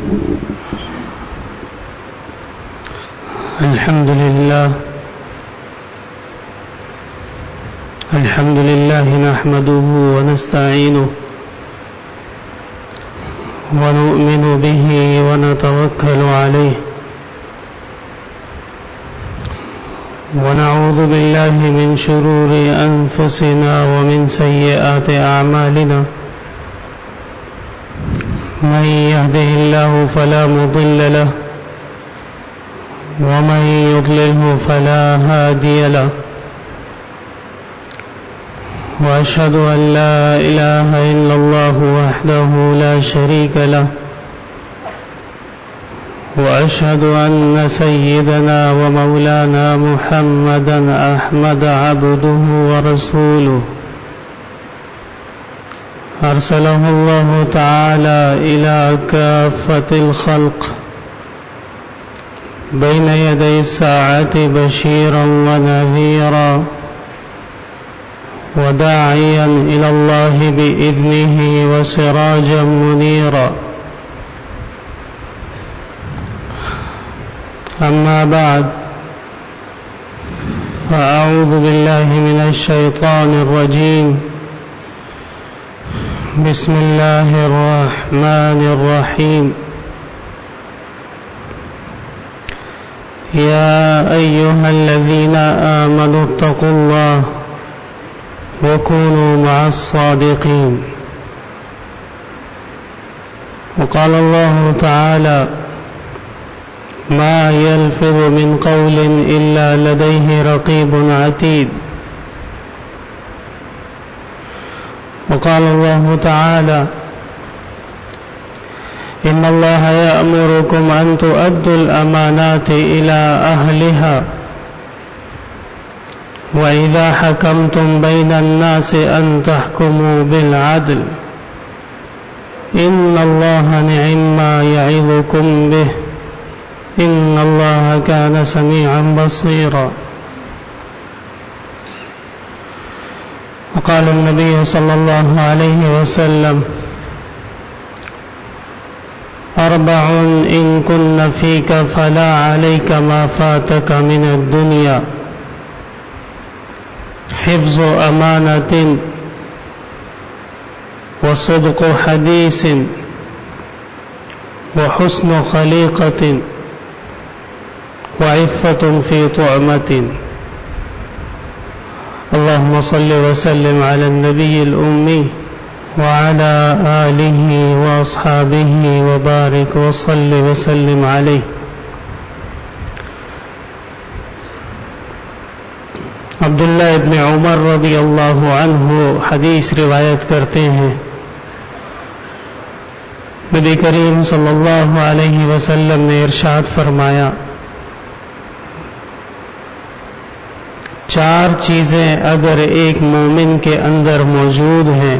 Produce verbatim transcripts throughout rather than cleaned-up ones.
الحمد لله الحمد لله نحمده ونستعينه ونؤمن به ونتوكل عليه ونعوذ بالله من شرور أنفسنا ومن سيئات أعمالنا من يهده الله فلا مضل له ومن يضلله فلا هادي له وأشهد أن لا إله إلا الله وحده لا شريك له وأشهد أن سيدنا ومولانا محمدا أحمد عبده ورسوله أرسله الله تعالى إلى كافة الخلق بين يدي الساعة بشيرا ونذيرا وداعيا إلى الله بإذنه وسراجا منيرا أما بعد فأعوذ بالله من الشيطان الرجيم بسم الله الرحمن الرحيم يا أيها الذين آمنوا اتقوا الله وكونوا مع الصادقين وقال الله تعالى ما يلفظ من قول إلا لديه رقيب عتيد وقال الله تعالى إن الله يأمركم أن تؤدوا الأمانات إلى أهلها وإذا حكمتم بين الناس أن تحكموا بالعدل إن الله نعم ما يعظكم به إن الله كان سميعا بصيرا وقال النبي صلى الله عليه وسلم أربع إن كن فيك فلا عليك ما فاتك من الدنيا حفظ أمانة وصدق حديث وحسن خليقة وعفة في طعمة اللهم صل وسلم على النبي الأمي وعلى آله وأصحابه وبارك وصل وسلم عليه. عبداللہ ابن عمر رضی اللہ عنہ حدیث روایت کرتے ہیں نبی کریم صلی اللہ علیہ وسلم نے ارشاد فرمایا چار چیزیں اگر ایک مومن کے اندر موجود ہیں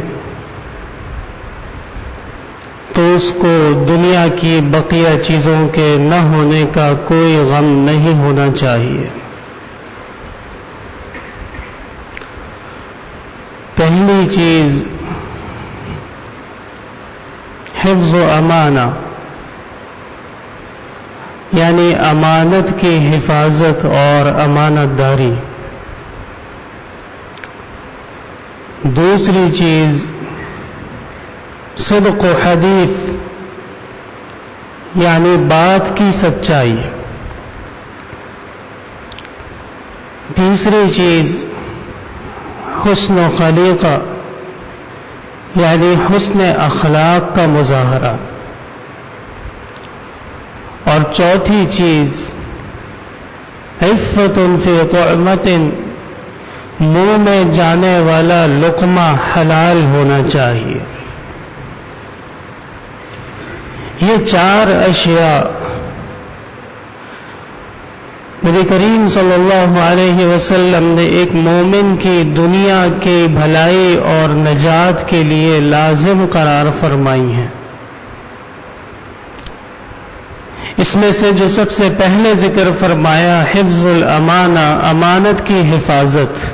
تو اس کو دنیا کی بقیہ چیزوں کے نہ ہونے کا کوئی غم نہیں ہونا چاہیے. پہلی چیز حفظ و امانہ یعنی امانت کی حفاظت اور امانت داری. دوسری چیز صدق و حدیث یعنی بات کی سچائی. تیسری چیز حسن و خلیقہ یعنی حسن اخلاق کا مظاہرہ. اور چوتھی چیز عفت فی طعمۃ منہ میں جانے والا لقمہ حلال ہونا چاہیے. یہ چار اشیاء نبی کریم صلی اللہ علیہ وسلم نے ایک مومن کی دنیا کی بھلائی اور نجات کے لیے لازم قرار فرمائی ہیں. اس میں سے جو سب سے پہلے ذکر فرمایا حفظ الامانہ، امانت کی حفاظت،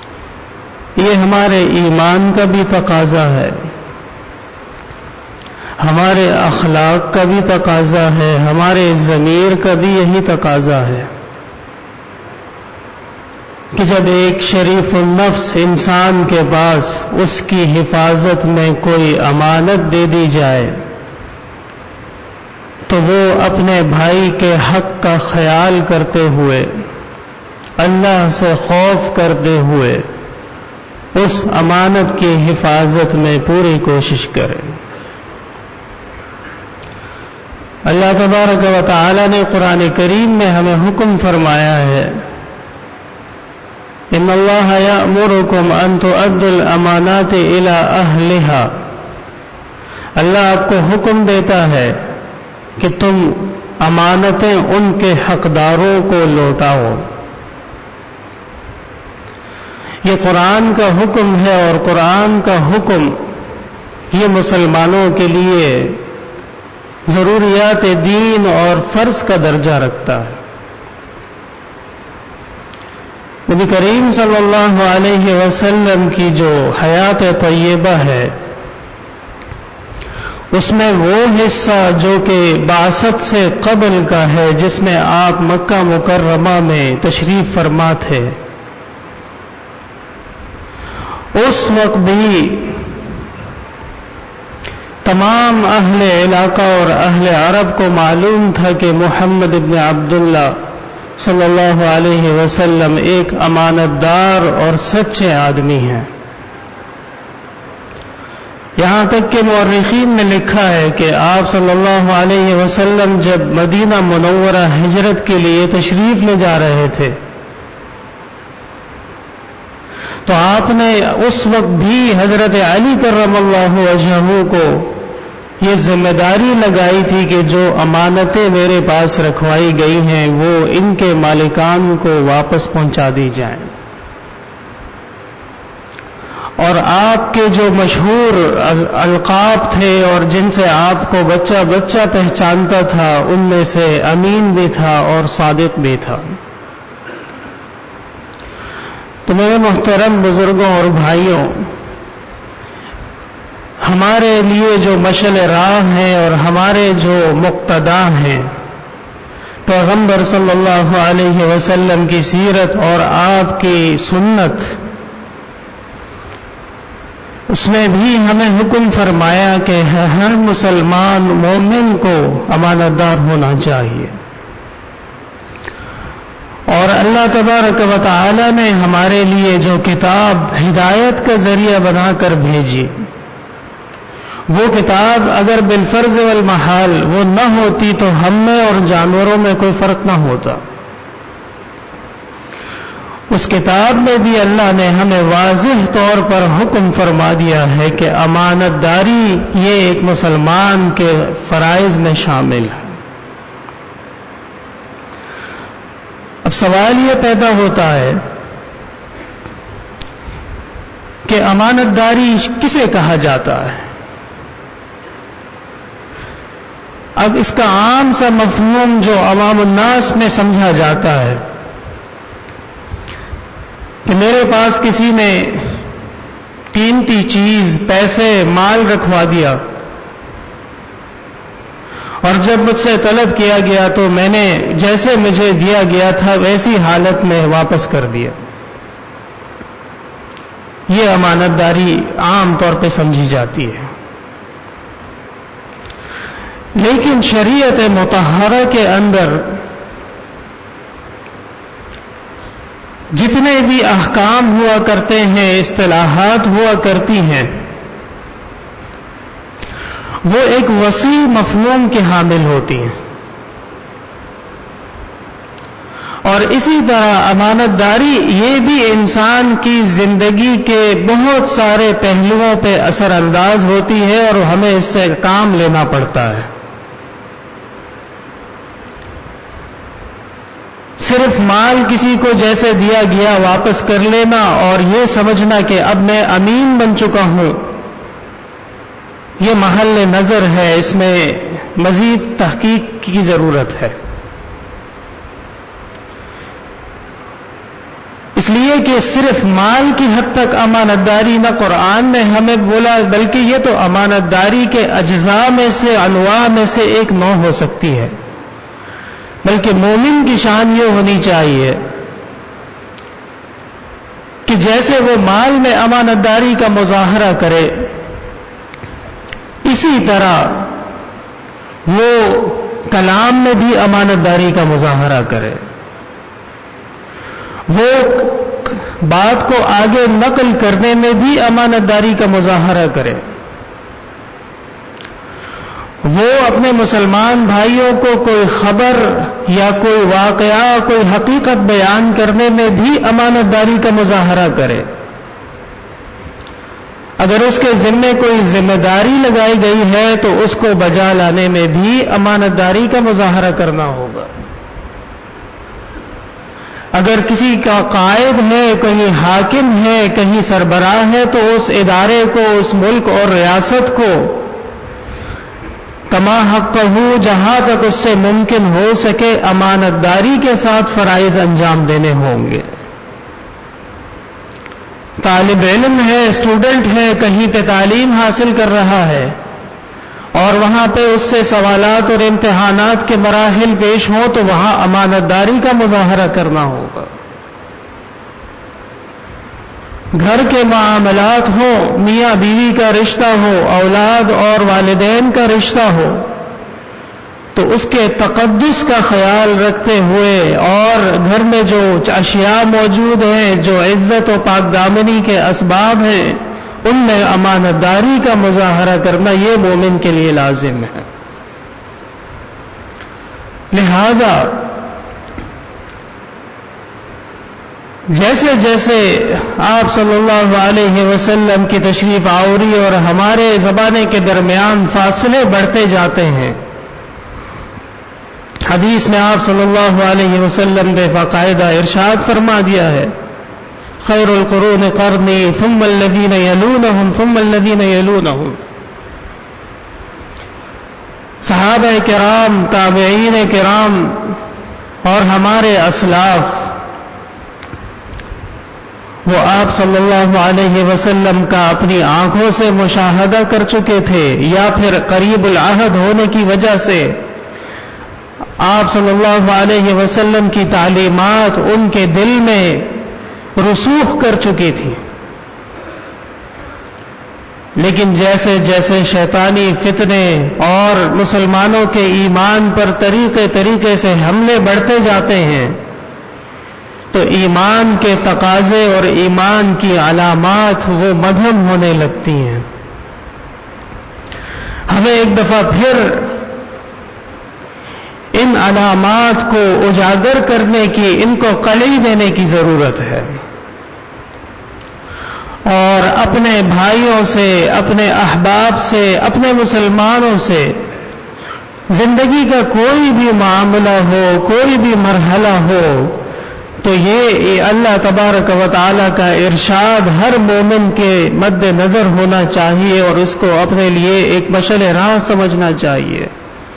یہ ہمارے ایمان کا بھی تقاضا ہے. ہمارے اخلاق کا بھی تقاضا ہے، ہمارے ضمیر کا بھی یہی تقاضا ہے کہ جب ایک شریف النفس انسان کے پاس اس کی حفاظت میں کوئی امانت دے دی جائے تو وہ اپنے بھائی کے حق کا خیال کرتے ہوئے، اللہ سے خوف کرتے ہوئے اس امانت کی حفاظت میں پوری کوشش کرے۔ اللہ تبارک و تعالی نے قرآن کریم میں ہمیں حکم فرمایا ہے، ان اللہ یأمرکم ان تؤدوا الامانات الی اہلہا، اللہ آپ کو حکم دیتا ہے کہ تم امانتیں ان کے حقداروں کو لوٹاؤ۔ یہ قرآن کا حکم ہے، اور قرآن کا حکم یہ مسلمانوں کے لیے ضروریات دین اور فرض کا درجہ رکھتا ہے۔ نبی کریم صلی اللہ علیہ وسلم کی جو حیات طیبہ ہے، اس میں وہ حصہ جو کہ بعثت سے قبل کا ہے، جس میں آپ مکہ مکرمہ میں تشریف فرما تھے، اس وقت بھی تمام اہل علاقہ اور اہل عرب کو معلوم تھا کہ محمد ابن عبداللہ صلی اللہ علیہ وسلم ایک امانت دار اور سچے آدمی ہیں۔ یہاں تک کہ مورخین نے لکھا ہے کہ آپ صلی اللہ علیہ وسلم جب مدینہ منورہ ہجرت کے لیے تشریف لے جا رہے تھے تو آپ نے اس وقت بھی حضرت علی کرم اللہ وجہہ کو یہ ذمہ داری لگائی تھی کہ جو امانتیں میرے پاس رکھوائی گئی ہیں وہ ان کے مالکان کو واپس پہنچا دی جائیں، اور آپ کے جو مشہور القاب تھے اور جن سے آپ کو بچہ بچہ پہچانتا تھا، ان میں سے امین بھی تھا اور صادق بھی تھا۔ تو میرے محترم بزرگوں اور بھائیوں، ہمارے لیے جو مشعل راہ ہیں اور ہمارے جو مقتدا ہیں، پیغمبر صلی اللہ علیہ وسلم کی سیرت اور آپ کی سنت، اس میں بھی ہمیں حکم فرمایا کہ ہر مسلمان مومن کو امانت دار ہونا چاہیے، اور اللہ تبارک و تعالی نے ہمارے لیے جو کتاب ہدایت کا ذریعہ بنا کر بھیجی، وہ کتاب اگر بالفرض والمحال وہ نہ ہوتی تو ہم میں اور جانوروں میں کوئی فرق نہ ہوتا۔ اس کتاب میں بھی اللہ نے ہمیں واضح طور پر حکم فرما دیا ہے کہ امانت داری یہ ایک مسلمان کے فرائض میں شامل ہے۔ اب سوال یہ پیدا ہوتا ہے کہ امانت داری کسے کہا جاتا ہے؟ اب اس کا عام سا مفہوم جو عوام الناس میں سمجھا جاتا ہے کہ میرے پاس کسی نے قیمتی چیز، پیسے، مال رکھوا دیا، اور جب مجھ سے طلب کیا گیا تو میں نے جیسے مجھے دیا گیا تھا ویسی حالت میں واپس کر دیا۔ یہ امانت داری عام طور پہ سمجھی جاتی ہے، لیکن شریعت مطہرہ کے اندر جتنے بھی احکام ہوا کرتے ہیں، اصطلاحات ہوا کرتی ہیں، وہ ایک وسیع مفہوم کے حامل ہوتی ہیں، اور اسی طرح امانت داری یہ بھی انسان کی زندگی کے بہت سارے پہلوؤں پہ اثر انداز ہوتی ہے اور ہمیں اس سے کام لینا پڑتا ہے۔ صرف مال کسی کو جیسے دیا گیا واپس کر لینا اور یہ سمجھنا کہ اب میں امین بن چکا ہوں، یہ محل نظر ہے، اس میں مزید تحقیق کی ضرورت ہے۔ اس لیے کہ صرف مال کی حد تک امانت داری نہ قرآن نے ہمیں بولا، بلکہ یہ تو امانت داری کے اجزاء میں سے، انواع میں سے ایک نوع ہو سکتی ہے۔ بلکہ مومن کی شان یہ ہونی چاہیے کہ جیسے وہ مال میں امانت داری کا مظاہرہ کرے، اسی طرح وہ کلام میں بھی امانت داری کا مظاہرہ کرے، وہ بات کو آگے نقل کرنے میں بھی امانت داری کا مظاہرہ کرے، وہ اپنے مسلمان بھائیوں کو کوئی خبر یا کوئی واقعہ، کوئی حقیقت بیان کرنے میں بھی امانت داری کا مظاہرہ کرے۔ اگر اس کے ذمے کوئی ذمہ داری لگائی گئی ہے تو اس کو بجا لانے میں بھی امانت داری کا مظاہرہ کرنا ہوگا۔ اگر کسی کا قائد ہے، کہیں حاکم ہے، کہیں سربراہ ہے، تو اس ادارے کو، اس ملک اور ریاست کو کما حقہ، جہاں تک اس سے ممکن ہو سکے امانت داری کے ساتھ فرائض انجام دینے ہوں گے۔ طالب علم ہے، اسٹوڈنٹ ہے، کہیں پہ تعلیم حاصل کر رہا ہے اور وہاں پہ اس سے سوالات اور امتحانات کے مراحل پیش ہوں تو وہاں امانت داری کا مظاہرہ کرنا ہوگا۔ گھر کے معاملات ہوں، میاں بیوی کا رشتہ ہو، اولاد اور والدین کا رشتہ ہو، تو اس کے تقدس کا خیال رکھتے ہوئے اور گھر میں جو اشیاء موجود ہیں، جو عزت و پاک دامنی کے اسباب ہیں، ان میں امانت داری کا مظاہرہ کرنا یہ مومن کے لیے لازم ہے۔ لہذا جیسے جیسے آپ صلی اللہ علیہ وسلم کی تشریف آوری اور ہمارے زمانے کے درمیان فاصلے بڑھتے جاتے ہیں، حدیث میں آپ صلی اللہ علیہ وسلم نے باقاعدہ ارشاد فرما دیا ہے، خیر القرون قرنی ثم الذین یلونہم ثم الذین یلونہم۔ صحابہ کرام، تابعین کرام اور ہمارے اسلاف وہ آپ صلی اللہ علیہ وسلم کا اپنی آنکھوں سے مشاہدہ کر چکے تھے، یا پھر قریب العہد ہونے کی وجہ سے آپ صلی اللہ علیہ وسلم کی تعلیمات ان کے دل میں رسوخ کر چکی تھی۔ لیکن جیسے جیسے شیطانی فتنے اور مسلمانوں کے ایمان پر طریقے طریقے سے حملے بڑھتے جاتے ہیں تو ایمان کے تقاضے اور ایمان کی علامات وہ مدھم ہونے لگتی ہیں۔ ہمیں ایک دفعہ پھر ان علامات کو اجاگر کرنے کی، ان کو قلعی دینے کی ضرورت ہے، اور اپنے بھائیوں سے، اپنے احباب سے، اپنے مسلمانوں سے زندگی کا کوئی بھی معاملہ ہو، کوئی بھی مرحلہ ہو، تو یہ اللہ تبارک و تعالی کا ارشاد ہر مومن کے مد نظر ہونا چاہیے اور اس کو اپنے لیے ایک مشعل راہ سمجھنا چاہیے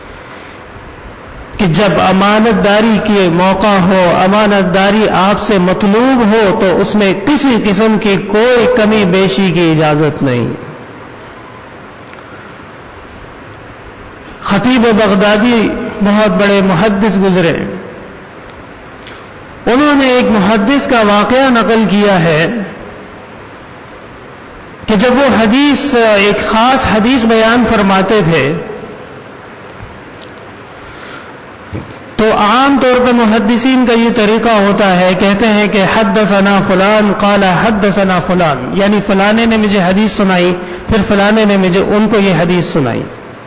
کہ جب امانت داری کے موقع ہو، امانت داری آپ سے مطلوب ہو تو اس میں کسی قسم کی کوئی کمی بیشی کی اجازت نہیں۔ خطیب بغدادی بہت بڑے محدث گزرے، انہوں نے ایک محدث کا واقعہ نقل کیا ہے کہ جب وہ حدیث، ایک خاص حدیث بیان فرماتے تھے تو عام طور پر محدثین کا یہ طریقہ ہوتا ہے، کہتے ہیں کہ حدثنا فلان قال حدثنا فلان، یعنی فلانے نے مجھے حدیث سنائی، پھر فلانے نے مجھے ان کو یہ حدیث سنائی۔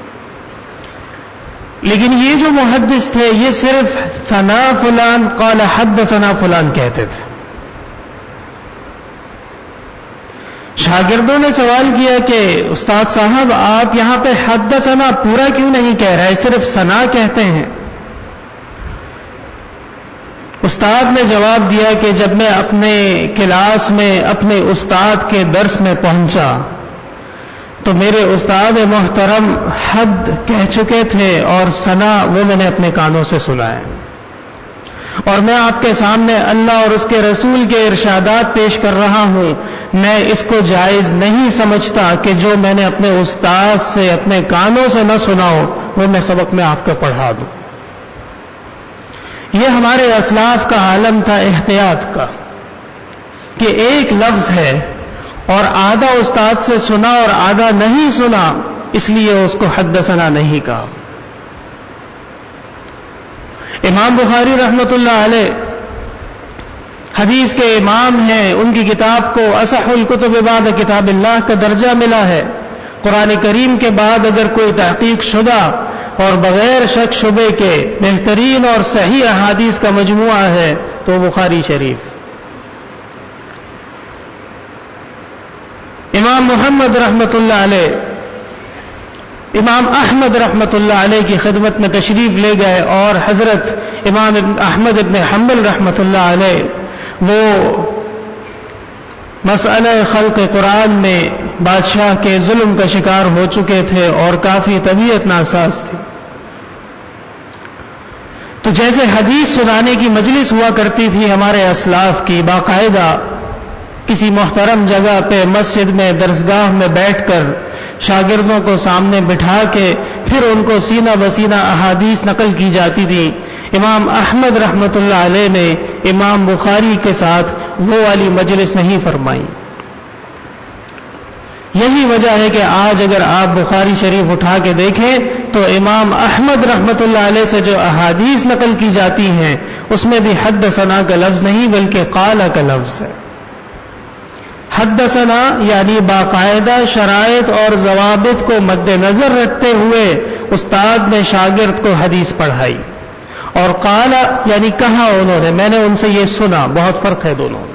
لیکن یہ جو محدث تھے یہ صرف ثنا فلان قال حدثنا فلان کہتے تھے۔ شاگردوں نے سوال کیا کہ استاد صاحب آپ یہاں پہ حدثنا پورا کیوں نہیں کہہ رہے، صرف ثنا کہتے ہیں؟ استاد نے جواب دیا کہ جب میں اپنے کلاس میں اپنے استاد کے درس میں پہنچا تو میرے استاد محترم حد کہہ چکے تھے اور ثنا وہ میں نے اپنے کانوں سے سنا ہے، اور میں آپ کے سامنے اللہ اور اس کے رسول کے ارشادات پیش کر رہا ہوں، میں اس کو جائز نہیں سمجھتا کہ جو میں نے اپنے استاد سے اپنے کانوں سے نہ سنا ہو وہ میں سبق میں آپ کو پڑھا دوں۔ یہ ہمارے اسلاف کا عالم تھا احتیاط کا، کہ ایک لفظ ہے اور آدھا استاد سے سنا اور آدھا نہیں سنا، اس لیے اس کو حدثنا نہیں کہا۔ امام بخاری رحمۃ اللہ علیہ حدیث کے امام ہیں، ان کی کتاب کو اصح الکتب بعد کتاب اللہ کا درجہ ملا ہے۔ قرآن کریم کے بعد اگر کوئی تحقیق شدہ اور بغیر شک شبے کے بہترین اور صحیح احادیث کا مجموعہ ہے تو بخاری شریف۔ امام محمد رحمۃ اللہ علیہ امام احمد رحمۃ اللہ علیہ کی خدمت میں تشریف لے گئے اور حضرت امام احمد ابن حنبل رحمۃ اللہ علیہ وہ مسئلہ خلق قرآن میں بادشاہ کے ظلم کا شکار ہو چکے تھے اور کافی طبیعت ناساز تھی۔ تو جیسے حدیث سنانے کی مجلس ہوا کرتی تھی ہمارے اسلاف کی، باقاعدہ کسی محترم جگہ پہ مسجد میں درسگاہ میں بیٹھ کر شاگردوں کو سامنے بٹھا کے پھر ان کو سینہ بسینہ احادیث نقل کی جاتی تھی۔ امام احمد رحمۃ اللہ علیہ نے امام بخاری کے ساتھ وہ والی مجلس نہیں فرمائی۔ یہی وجہ ہے کہ آج اگر آپ بخاری شریف اٹھا کے دیکھیں تو امام احمد رحمۃ اللہ علیہ سے جو احادیث نقل کی جاتی ہیں اس میں بھی حدثنا کا لفظ نہیں بلکہ قال کا لفظ ہے۔ حدثنا یعنی باقاعدہ شرائط اور ضوابط کو مد نظر رکھتے ہوئے استاد نے شاگرد کو حدیث پڑھائی، اور قال یعنی کہا انہوں نے، میں نے ان سے یہ سنا، بہت فرق ہے دونوں۔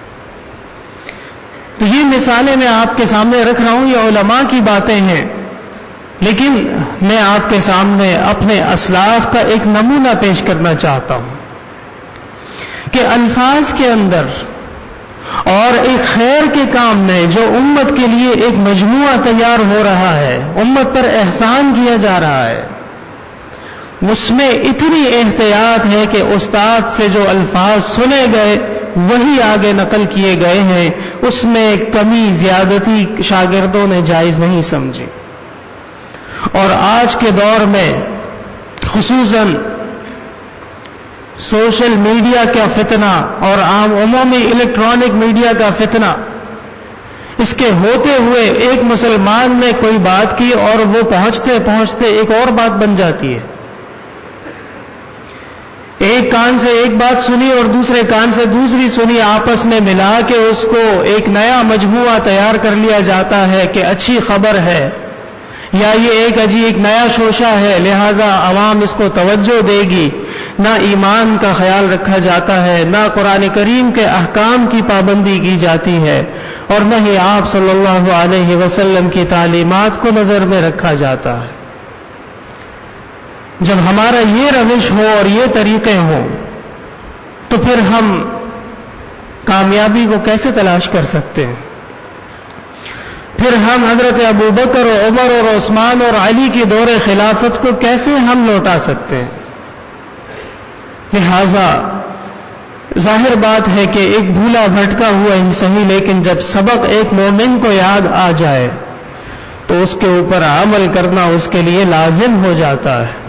تو یہ مثالیں میں آپ کے سامنے رکھ رہا ہوں، یہ علماء کی باتیں ہیں، لیکن میں آپ کے سامنے اپنے اسلاف کا ایک نمونہ پیش کرنا چاہتا ہوں کہ الفاظ کے اندر اور ایک خیر کے کام میں جو امت کے لیے ایک مجموعہ تیار ہو رہا ہے، امت پر احسان کیا جا رہا ہے، اس میں اتنی احتیاط ہے کہ استاد سے جو الفاظ سنے گئے وہی آگے نقل کیے گئے ہیں، اس میں کمی زیادتی شاگردوں نے جائز نہیں سمجھی۔ اور آج کے دور میں خصوصاً سوشل میڈیا کا فتنہ اور عام عمومی الیکٹرانک میڈیا کا فتنہ، اس کے ہوتے ہوئے ایک مسلمان نے کوئی بات کی اور وہ پہنچتے پہنچتے ایک اور بات بن جاتی ہے۔ ایک کان سے ایک بات سنی اور دوسرے کان سے دوسری سنی، آپس میں ملا کے اس کو ایک نیا مجموعہ تیار کر لیا جاتا ہے کہ اچھی خبر ہے یا یہ ایک عجیب ایک نیا شوشہ ہے لہذا عوام اس کو توجہ دے گی۔ نہ ایمان کا خیال رکھا جاتا ہے، نہ قرآن کریم کے احکام کی پابندی کی جاتی ہے، اور نہ ہی آپ صلی اللہ علیہ وسلم کی تعلیمات کو نظر میں رکھا جاتا ہے۔ جب ہمارا یہ روش ہو اور یہ طریقے ہوں تو پھر ہم کامیابی کو کیسے تلاش کر سکتے ہیں؟ پھر ہم حضرت ابو بکر اور عمر اور عثمان اور علی کی دور خلافت کو کیسے ہم لوٹا سکتے ہیں؟ لہذا ظاہر بات ہے کہ ایک بھولا بھٹکا ہوا ہی صحیح، لیکن جب سبق ایک مومن کو یاد آ جائے تو اس کے اوپر عمل کرنا اس کے لیے لازم ہو جاتا ہے۔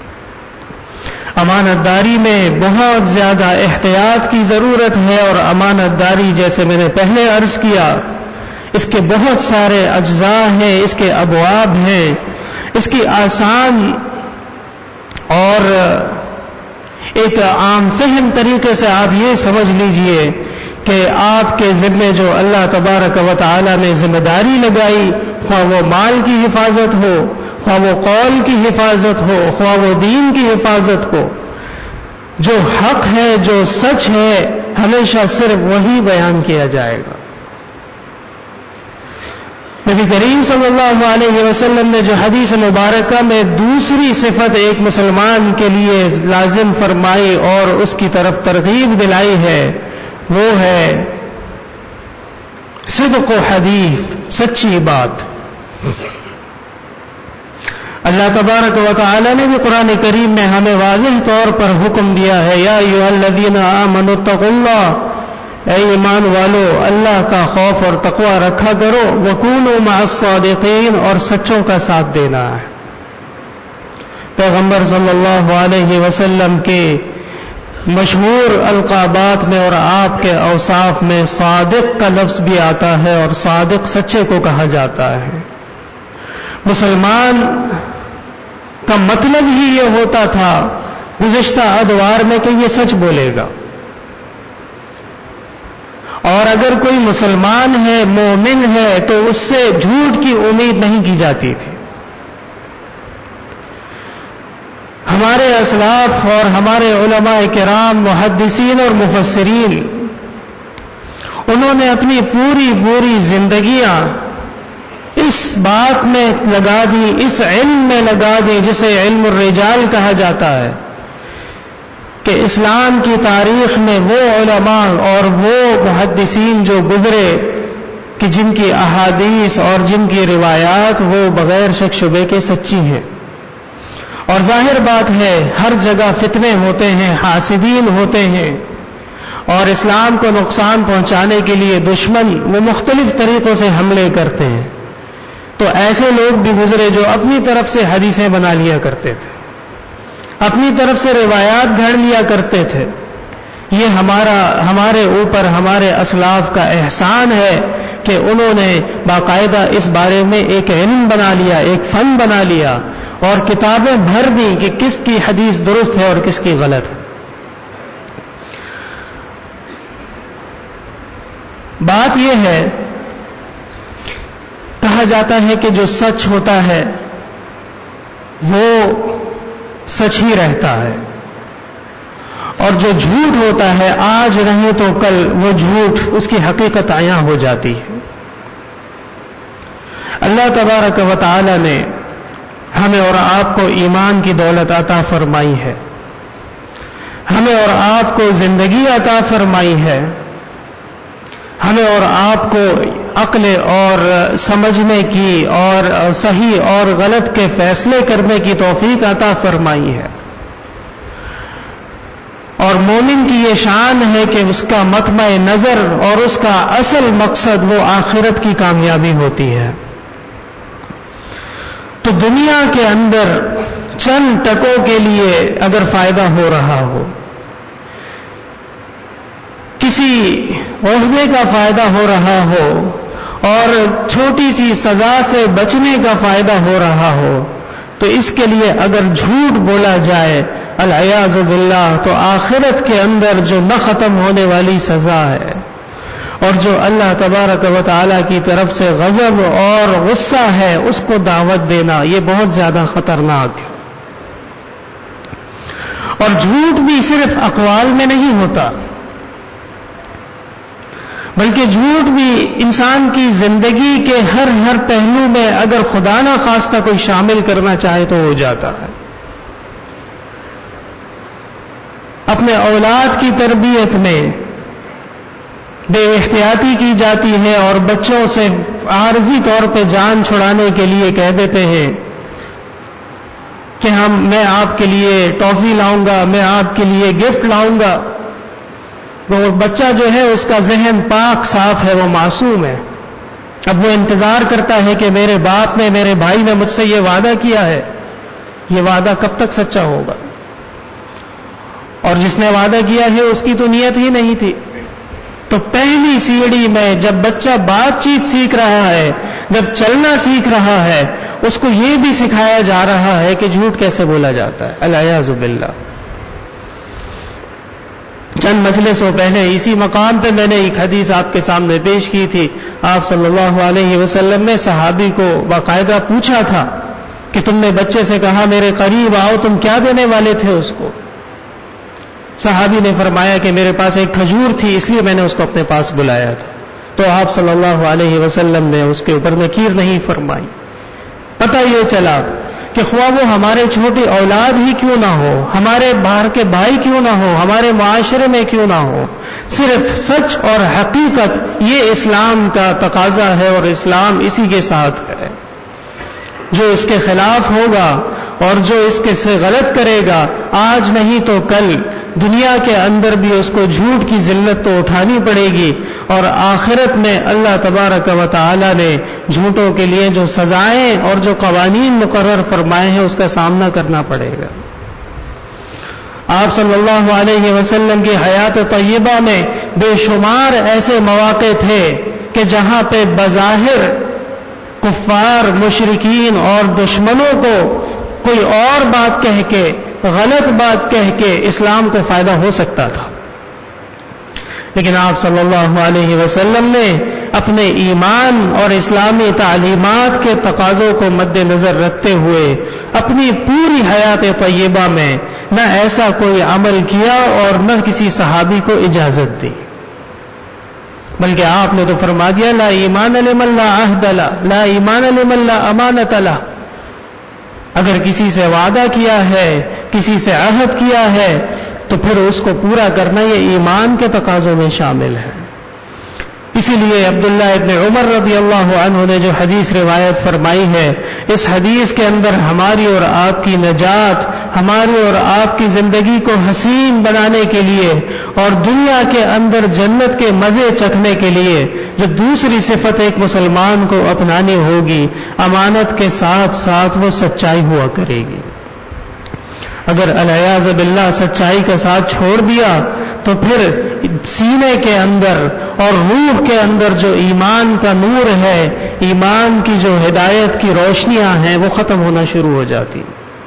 امانت داری میں بہت زیادہ احتیاط کی ضرورت ہے، اور امانت داری جیسے میں نے پہلے عرض کیا اس کے بہت سارے اجزاء ہیں، اس کے ابواب ہیں، اس کی آسان اور ایک عام فہم طریقے سے آپ یہ سمجھ لیجئے کہ آپ کے ذمے جو اللہ تبارک و تعالی نے ذمہ داری لگائی، خواہ وہ مال کی حفاظت ہو، خواہ وہ قول کی حفاظت ہو، خواہ وہ دین کی حفاظت ہو، جو حق ہے جو سچ ہے ہمیشہ صرف وہی بیان کیا جائے گا۔ نبی کریم صلی اللہ علیہ وسلم نے جو حدیث مبارکہ میں دوسری صفت ایک مسلمان کے لیے لازم فرمائی اور اس کی طرف ترغیب دلائی ہے وہ ہے صدق و حدیث، سچی بات۔ اللہ تبارک و تعالی نے بھی قرآن کریم میں ہمیں واضح طور پر حکم دیا ہے، یا ایھا الذین آمنوا اتقوا اللہ، اے ایمان والو اللہ کا خوف اور تقوی رکھا کرو، وکونوا مع الصادقین، اور سچوں کا ساتھ دینا ہے۔ پیغمبر صلی اللہ علیہ وسلم کے مشہور القابات میں اور آپ کے اوصاف میں صادق کا لفظ بھی آتا ہے، اور صادق سچے کو کہا جاتا ہے۔ مسلمان کا مطلب ہی یہ ہوتا تھا گزشتہ ادوار میں کہ یہ سچ بولے گا، اور اگر کوئی مسلمان ہے، مومن ہے، تو اس سے جھوٹ کی امید نہیں کی جاتی تھی۔ ہمارے اسلاف اور ہمارے علماء کرام، محدثین اور مفسرین، انہوں نے اپنی پوری پوری زندگیاں اس بات میں لگا دی، اس علم میں لگا دی جسے علم الرجال کہا جاتا ہے، کہ اسلام کی تاریخ میں وہ علماء اور وہ محدثین جو گزرے کہ جن کی احادیث اور جن کی روایات وہ بغیر شک شبے کے سچی ہیں۔ اور ظاہر بات ہے ہر جگہ فتنے ہوتے ہیں، حاسدین ہوتے ہیں، اور اسلام کو نقصان پہنچانے کے لیے دشمن وہ مختلف طریقوں سے حملے کرتے ہیں۔ تو ایسے لوگ بھی گزرے جو اپنی طرف سے حدیثیں بنا لیا کرتے تھے، اپنی طرف سے روایات گھڑ لیا کرتے تھے۔ یہ ہمارا ہمارے اوپر ہمارے اسلاف کا احسان ہے کہ انہوں نے باقاعدہ اس بارے میں ایک علم بنا لیا، ایک فن بنا لیا، اور کتابیں بھر دی کہ کس کی حدیث درست ہے اور کس کی غلط ہے۔ بات یہ ہے، کہا جاتا ہے کہ جو سچ ہوتا ہے وہ سچ ہی رہتا ہے، اور جو جھوٹ ہوتا ہے آج نہیں تو کل وہ جھوٹ اس کی حقیقت عیاں ہو جاتی ہے۔ اللہ تبارک و تعالی نے ہمیں اور آپ کو ایمان کی دولت عطا فرمائی ہے، ہمیں اور آپ کو زندگی عطا فرمائی ہے، ہمیں اور آپ کو عقل اور سمجھنے کی اور صحیح اور غلط کے فیصلے کرنے کی توفیق عطا فرمائی ہے۔ اور مومن کی یہ شان ہے کہ اس کا مطمع نظر اور اس کا اصل مقصد وہ آخرت کی کامیابی ہوتی ہے۔ تو دنیا کے اندر چند ٹکوں کے لیے اگر فائدہ ہو رہا ہو، کسی عہدے کا فائدہ ہو رہا ہو، اور چھوٹی سی سزا سے بچنے کا فائدہ ہو رہا ہو، تو اس کے لیے اگر جھوٹ بولا جائے العیاذ باللہ، تو آخرت کے اندر جو نہ ختم ہونے والی سزا ہے، اور جو اللہ تبارک و تعالی کی طرف سے غضب اور غصہ ہے، اس کو دعوت دینا یہ بہت زیادہ خطرناک ہے۔ اور جھوٹ بھی صرف اقوال میں نہیں ہوتا، بلکہ جھوٹ بھی انسان کی زندگی کے ہر ہر پہلو میں اگر خدا نہ خواستہ کوئی شامل کرنا چاہے تو ہو جاتا ہے۔ اپنے اولاد کی تربیت میں بے احتیاطی کی جاتی ہے، اور بچوں سے عارضی طور پہ جان چھڑانے کے لیے کہہ دیتے ہیں کہ ہم میں آپ کے لیے ٹافی لاؤں گا، میں آپ کے لیے گفٹ لاؤں گا۔ وہ بچہ جو ہے اس کا ذہن پاک صاف ہے، وہ معصوم ہے۔ اب وہ انتظار کرتا ہے کہ میرے باپ نے، میرے بھائی نے مجھ سے یہ وعدہ کیا ہے، یہ وعدہ کب تک سچا ہوگا؟ اور جس نے وعدہ کیا ہے اس کی تو نیت ہی نہیں تھی۔ تو پہلی سیڑھی میں جب بچہ بات چیت سیکھ رہا ہے، جب چلنا سیکھ رہا ہے، اس کو یہ بھی سکھایا جا رہا ہے کہ جھوٹ کیسے بولا جاتا ہے، العیاذ باللہ۔ چند مجلسوں پہلے اسی مقام پہ میں نے ایک حدیث آپ کے سامنے پیش کی تھی۔ آپ صلی اللہ علیہ وسلم نے صحابی کو باقاعدہ پوچھا تھا کہ تم نے بچے سے کہا میرے قریب آؤ، تم کیا دینے والے تھے اس کو؟ صحابی نے فرمایا کہ میرے پاس ایک کھجور تھی، اس لیے میں نے اس کو اپنے پاس بلایا تھا۔ تو آپ صلی اللہ علیہ وسلم نے اس کے اوپر نکیر نہیں فرمائی۔ پتہ یہ چلا کہ خواہ وہ ہمارے چھوٹی اولاد ہی کیوں نہ ہو، ہمارے باہر کے بھائی کیوں نہ ہو، ہمارے معاشرے میں کیوں نہ ہو، صرف سچ اور حقیقت یہ اسلام کا تقاضا ہے، اور اسلام اسی کے ساتھ ہے۔ جو اس کے خلاف ہوگا اور جو اس کے سے غلط کرے گا، آج نہیں تو کل دنیا کے اندر بھی اس کو جھوٹ کی ذلت تو اٹھانی پڑے گی، اور آخرت میں اللہ تبارک و تعالی نے جھوٹوں کے لیے جو سزائیں اور جو قوانین مقرر فرمائے ہیں اس کا سامنا کرنا پڑے گا۔ آپ صلی اللہ علیہ وسلم کی حیات طیبہ میں بے شمار ایسے مواقع تھے کہ جہاں پہ بظاہر کفار، مشرکین اور دشمنوں کو کوئی اور بات کہہ کے، غلط بات کہہ کے اسلام کو فائدہ ہو سکتا تھا، لیکن آپ صلی اللہ علیہ وسلم نے اپنے ایمان اور اسلامی تعلیمات کے تقاضوں کو مد نظر رکھتے ہوئے اپنی پوری حیات طیبہ میں نہ ایسا کوئی عمل کیا اور نہ کسی صحابی کو اجازت دی، بلکہ آپ نے تو فرما دیا لا ایمان لمن لا عہد له، لا ایمان لمن لا امانت له۔ اگر کسی سے وعدہ کیا ہے، کسی سے عہد کیا ہے، تو پھر اس کو پورا کرنا یہ ایمان کے تقاضوں میں شامل ہے۔ اسی لیے عبداللہ ابن عمر رضی اللہ عنہ نے جو حدیث روایت فرمائی ہے، اس حدیث کے اندر ہماری اور آپ کی نجات، ہماری اور آپ کی زندگی کو حسین بنانے کے لیے اور دنیا کے اندر جنت کے مزے چکھنے کے لیے جو دوسری صفت ایک مسلمان کو اپنانی ہوگی، امانت کے ساتھ ساتھ وہ سچائی ہوا کرے گی۔ اگر العیاذ باللہ سچائی کا ساتھ چھوڑ دیا تو پھر سینے کے اندر اور روح کے اندر جو ایمان کا نور ہے، ایمان کی جو ہدایت کی روشنیاں ہیں، وہ ختم ہونا شروع ہو جاتی۔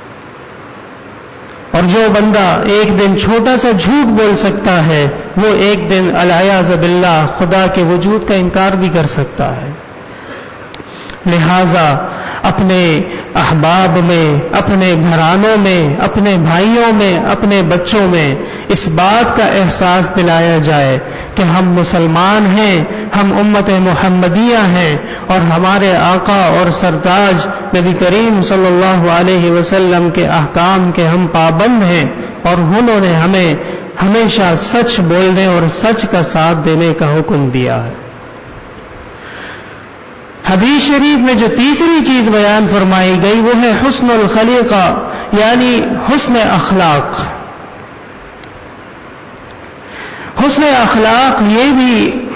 اور جو بندہ ایک دن چھوٹا سا جھوٹ بول سکتا ہے، وہ ایک دن العیاذ باللہ خدا کے وجود کا انکار بھی کر سکتا ہے۔ لہذا اپنے احباب میں، اپنے گھرانوں میں، اپنے بھائیوں میں، اپنے بچوں میں اس بات کا احساس دلایا جائے کہ ہم مسلمان ہیں، ہم امت محمدیہ ہیں، اور ہمارے آقا اور سرتاج نبی کریم صلی اللہ علیہ وسلم کے احکام کے ہم پابند ہیں، اور انہوں نے ہمیں ہمیشہ سچ بولنے اور سچ کا ساتھ دینے کا حکم دیا ہے۔ حدیث شریف میں جو تیسری چیز بیان فرمائی گئی وہ ہے حسن الخلیقہ، یعنی حسن اخلاق۔ حسن اخلاق یہ بھی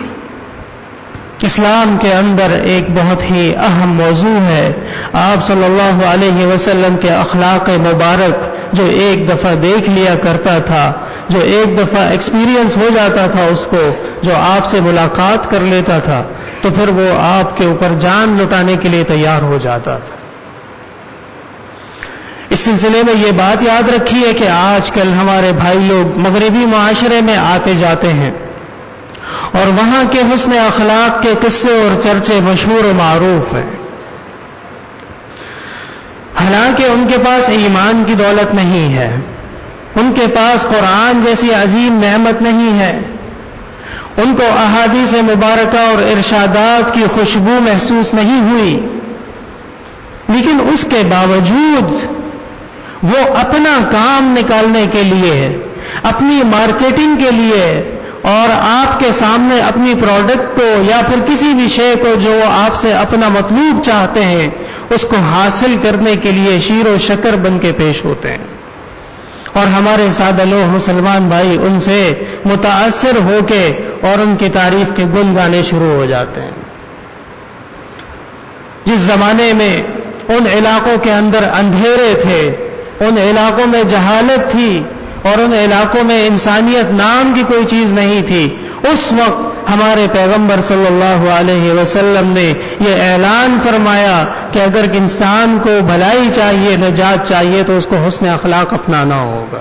اسلام کے اندر ایک بہت ہی اہم موضوع ہے۔ آپ صلی اللہ علیہ وسلم کے اخلاق مبارک جو ایک دفعہ دیکھ لیا کرتا تھا، جو ایک دفعہ ایکسپیرینس ہو جاتا تھا اس کو، جو آپ سے ملاقات کر لیتا تھا، تو پھر وہ آپ کے اوپر جان لٹانے کے لیے تیار ہو جاتا تھا۔ اس سلسلے میں یہ بات یاد رکھیے کہ آج کل ہمارے بھائی لوگ مغربی معاشرے میں آتے جاتے ہیں اور وہاں کے حسن اخلاق کے قصے اور چرچے مشہور و معروف ہیں، حالانکہ ان کے پاس ایمان کی دولت نہیں ہے، ان کے پاس قرآن جیسی عظیم نعمت نہیں ہے، ان کو احادیث مبارکہ اور ارشادات کی خوشبو محسوس نہیں ہوئی، لیکن اس کے باوجود وہ اپنا کام نکالنے کے لیے، اپنی مارکیٹنگ کے لیے اور آپ کے سامنے اپنی پروڈکٹ کو یا پھر کسی بھی شے کو جو وہ آپ سے اپنا مطلوب چاہتے ہیں اس کو حاصل کرنے کے لیے شیر و شکر بن کے پیش ہوتے ہیں، اور ہمارے سادہ لوگ مسلمان بھائی ان سے متاثر ہو کے اور ان کی تعریف کے گن گانے شروع ہو جاتے ہیں۔ جس زمانے میں ان علاقوں کے اندر اندھیرے تھے، ان علاقوں میں جہالت تھی اور ان علاقوں میں انسانیت نام کی کوئی چیز نہیں تھی، اس وقت ہمارے پیغمبر صلی اللہ علیہ وسلم نے یہ اعلان فرمایا کہ اگر انسان کو بھلائی چاہیے، نجات چاہیے، تو اس کو حسن اخلاق اپنانا ہوگا۔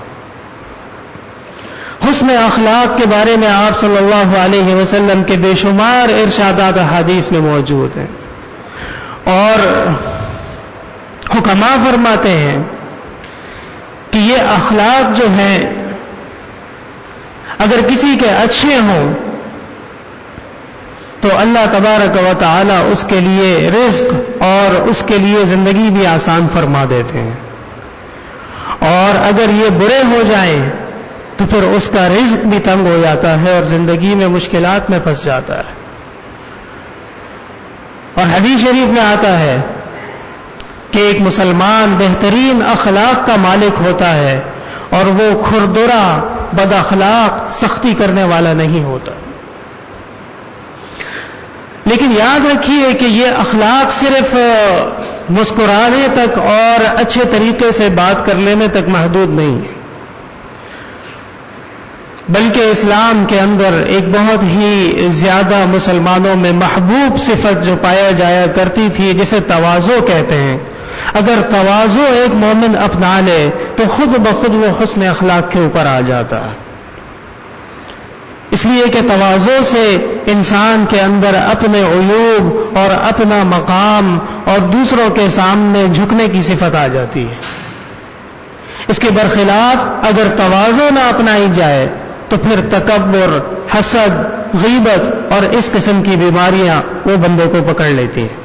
حسن اخلاق کے بارے میں آپ صلی اللہ علیہ وسلم کے بے شمار ارشادات احادیث میں موجود ہیں، اور حکماء فرماتے ہیں کہ یہ اخلاق جو ہیں اگر کسی کے اچھے ہوں تو اللہ تبارک و تعالی اس کے لیے رزق اور اس کے لیے زندگی بھی آسان فرما دیتے ہیں، اور اگر یہ برے ہو جائیں تو پھر اس کا رزق بھی تنگ ہو جاتا ہے اور زندگی میں مشکلات میں پھنس جاتا ہے۔ اور حدیث شریف میں آتا ہے کہ ایک مسلمان بہترین اخلاق کا مالک ہوتا ہے اور وہ کھردرا بد اخلاق سختی کرنے والا نہیں ہوتا. لیکن یاد رکھیے کہ یہ اخلاق صرف مسکرانے تک اور اچھے طریقے سے بات کر لینے تک محدود نہیں ہے، بلکہ اسلام کے اندر ایک بہت ہی زیادہ مسلمانوں میں محبوب صفت جو پایا جایا کرتی تھی جسے تواضع کہتے ہیں، اگر تواضع ایک مومن اپنا لے تو خود بخود وہ حسن اخلاق کے اوپر آ جاتا ہے. اس لیے کہ تواضع سے انسان کے اندر اپنے عیوب اور اپنا مقام اور دوسروں کے سامنے جھکنے کی صفت آ جاتی ہے. اس کے برخلاف اگر تواضع نہ اپنائی جائے تو پھر تکبر، حسد، غیبت اور اس قسم کی بیماریاں وہ بندے کو پکڑ لیتی ہیں.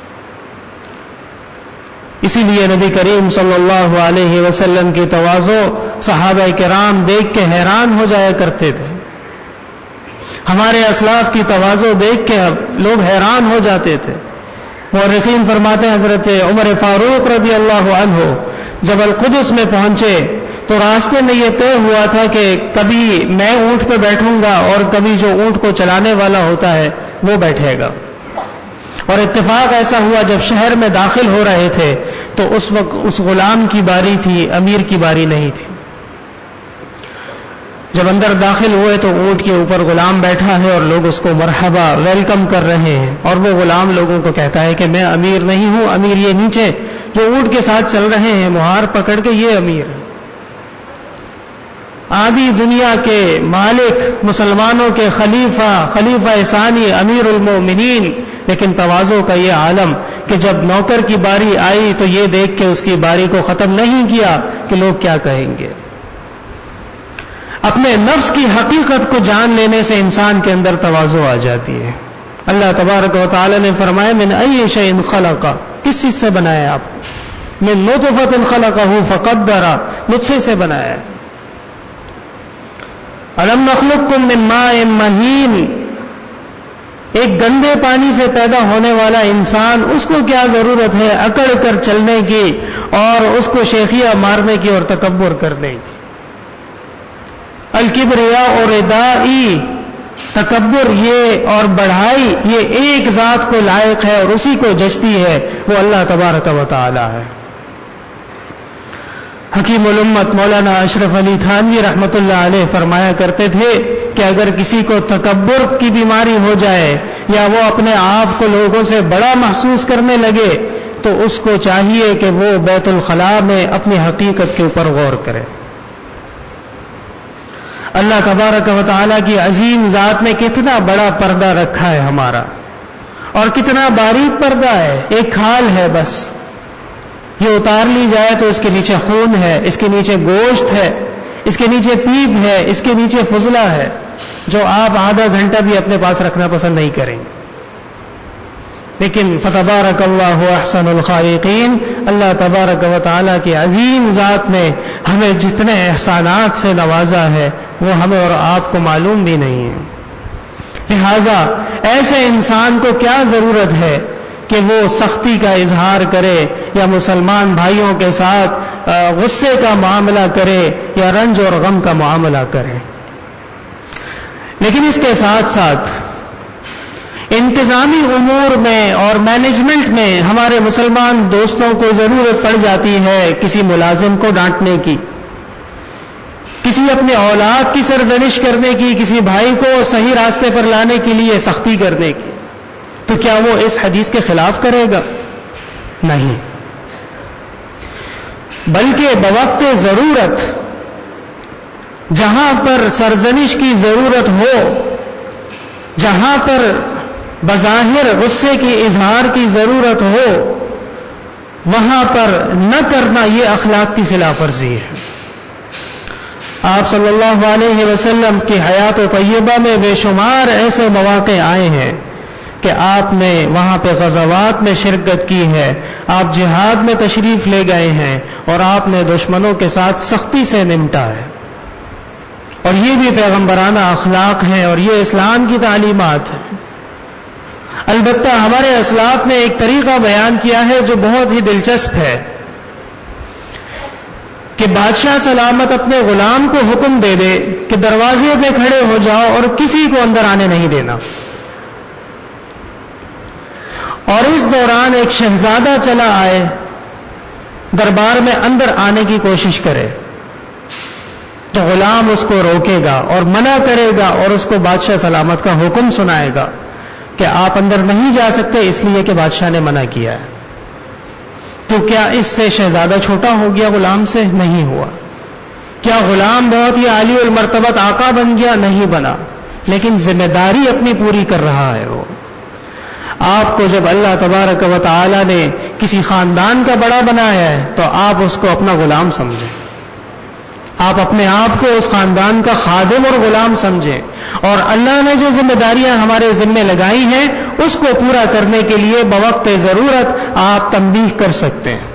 اسی لیے نبی کریم صلی اللہ علیہ وسلم کی تواضع صحابہ کرام دیکھ کے حیران ہو جایا کرتے تھے. ہمارے اسلاف کی تواضع دیکھ کے لوگ حیران ہو جاتے تھے. مورخین فرماتے ہیں حضرت عمر فاروق رضی اللہ عنہ جب القدس میں پہنچے تو راستے میں یہ طے ہوا تھا کہ کبھی میں اونٹ پہ بیٹھوں گا اور کبھی جو اونٹ کو چلانے والا ہوتا ہے وہ بیٹھے گا. اور اتفاق ایسا ہوا جب شہر میں داخل ہو رہے تھے تو اس وقت اس غلام کی باری تھی، امیر کی باری نہیں تھی. جب اندر داخل ہوئے تو اونٹ کے اوپر غلام بیٹھا ہے اور لوگ اس کو مرحبا ویلکم کر رہے ہیں، اور وہ غلام لوگوں کو کہتا ہے کہ میں امیر نہیں ہوں، امیر یہ نیچے جو اونٹ کے ساتھ چل رہے ہیں مہار پکڑ کے یہ امیر ہے. آدھی دنیا کے مالک، مسلمانوں کے خلیفہ، خلیفہ ثانی، امیر المومنین، لیکن تواضع کا یہ عالم کہ جب نوکر کی باری آئی تو یہ دیکھ کے اس کی باری کو ختم نہیں کیا کہ لوگ کیا کہیں گے. اپنے نفس کی حقیقت کو جان لینے سے انسان کے اندر تواضع آ جاتی ہے. اللہ تبارک و تعالی نے فرمایا من ای شیء خلق، کس چیز سے بنایا آپ کو؟ من نطفۃ خلقہ فقدر، نطفے سے بنایا. الم نخلقکم من ماء مہین، ایک گندے پانی سے پیدا ہونے والا انسان، اس کو کیا ضرورت ہے اکڑ کر چلنے کی اور اس کو شیخیاں مارنے کی اور تکبر کرنے کی. الکبریاء اور ردائی، تکبر یہ اور بڑھائی یہ ایک ذات کو لائق ہے اور اسی کو جچتی ہے، وہ اللہ تبارک و تعالی ہے. حکیم الامت مولانا اشرف علی تھانوی رحمت اللہ علیہ فرمایا کرتے تھے کہ اگر کسی کو تکبر کی بیماری ہو جائے یا وہ اپنے آپ کو لوگوں سے بڑا محسوس کرنے لگے تو اس کو چاہیے کہ وہ بیت الخلاء میں اپنی حقیقت کے اوپر غور کرے. اللہ تبارک و تعالیٰ کی عظیم ذات نے کتنا بڑا پردہ رکھا ہے ہمارا، اور کتنا باریک پردہ ہے. ایک کھال ہے بس، یہ اتار لی جائے تو اس کے نیچے خون ہے، اس کے نیچے گوشت ہے، اس کے نیچے پیپ ہے، اس کے نیچے فضلہ ہے، جو آپ آدھا گھنٹہ بھی اپنے پاس رکھنا پسند نہیں کریں گے. لیکن فتبارک اللہ احسن الخالقین، اللہ تبارک و تعالیٰ کی عظیم ذات نے ہمیں جتنے احسانات سے نوازا ہے وہ ہمیں اور آپ کو معلوم بھی نہیں ہے. لہذا ایسے انسان کو کیا ضرورت ہے کہ وہ سختی کا اظہار کرے یا مسلمان بھائیوں کے ساتھ غصے کا معاملہ کرے یا رنج اور غم کا معاملہ کرے. لیکن اس کے ساتھ ساتھ انتظامی امور میں اور مینجمنٹ میں ہمارے مسلمان دوستوں کو ضرورت پڑ جاتی ہے کسی ملازم کو ڈانٹنے کی، کسی اپنے اولاد کی سرزنش کرنے کی، کسی بھائی کو صحیح راستے پر لانے کے لیے سختی کرنے کی. تو کیا وہ اس حدیث کے خلاف کرے گا؟ نہیں، بلکہ بوقت ضرورت جہاں پر سرزنش کی ضرورت ہو، جہاں پر بظاہر غصے کی اظہار کی ضرورت ہو، وہاں پر نہ کرنا یہ اخلاق کی خلاف ورزی ہے. آپ صلی اللہ علیہ وسلم کی حیات و طیبہ میں بے شمار ایسے مواقع آئے ہیں کہ آپ نے وہاں پہ غزوات میں شرکت کی ہے، آپ جہاد میں تشریف لے گئے ہیں اور آپ نے دشمنوں کے ساتھ سختی سے نمٹا ہے. اور یہ بھی پیغمبرانہ اخلاق ہیں اور یہ اسلام کی تعلیمات ہیں. البتہ ہمارے اسلاف نے ایک طریقہ بیان کیا ہے جو بہت ہی دلچسپ ہے کہ بادشاہ سلامت اپنے غلام کو حکم دے دے کہ دروازے پہ کھڑے ہو جاؤ اور کسی کو اندر آنے نہیں دینا، اور اس دوران ایک شہزادہ چلا آئے دربار میں اندر آنے کی کوشش کرے تو غلام اس کو روکے گا اور منع کرے گا اور اس کو بادشاہ سلامت کا حکم سنائے گا کہ آپ اندر نہیں جا سکتے اس لیے کہ بادشاہ نے منع کیا ہے۔ تو کیا اس سے شہزادہ چھوٹا ہو گیا غلام سے؟ نہیں ہوا۔ کیا غلام بہت ہی عالی المرتبت آقا بن گیا؟ نہیں بنا، لیکن ذمہ داری اپنی پوری کر رہا ہے۔ وہ آپ کو جب اللہ تبارک و تعالی نے کسی خاندان کا بڑا بنایا ہے تو آپ اس کو اپنا غلام سمجھیں، آپ اپنے آپ کو اس خاندان کا خادم اور غلام سمجھیں، اور اللہ نے جو ذمہ داریاں ہمارے ذمہ لگائی ہیں اس کو پورا کرنے کے لیے بوقت ضرورت آپ تنبیہ کر سکتے ہیں۔